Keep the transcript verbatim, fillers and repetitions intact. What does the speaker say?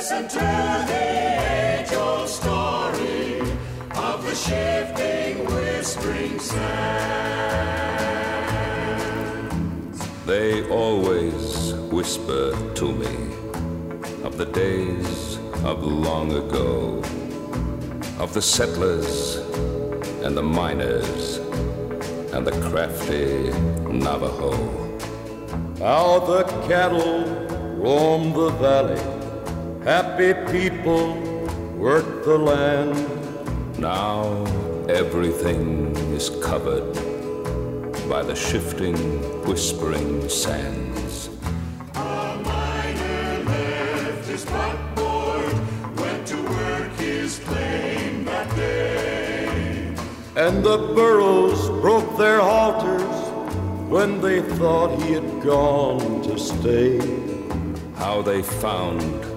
Listen to the age-old story of the shifting, whispering sands. They always whisper to me of the days of long ago, of the settlers and the miners and the crafty Navajo. How the cattle roam the valley, happy people work the land. Now everything is covered by the shifting, whispering sands. A miner left his buckboard, went to work his claim that day. And the burros broke their halters when they thought he had gone to stay. How they found